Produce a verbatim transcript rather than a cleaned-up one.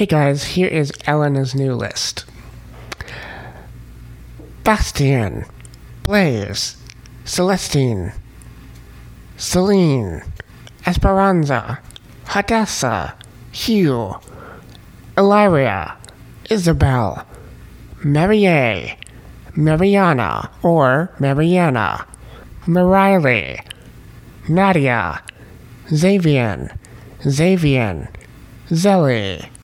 Hey guys, here is Elena's new list. Bastian, Blaze, Celestine, Celine, Esperanza, Hadessa, Hugh, Illyria, Isabel, Marie, Mariana or Mariana, Mariley, Nadia, Xavian, Xavian, Zelly,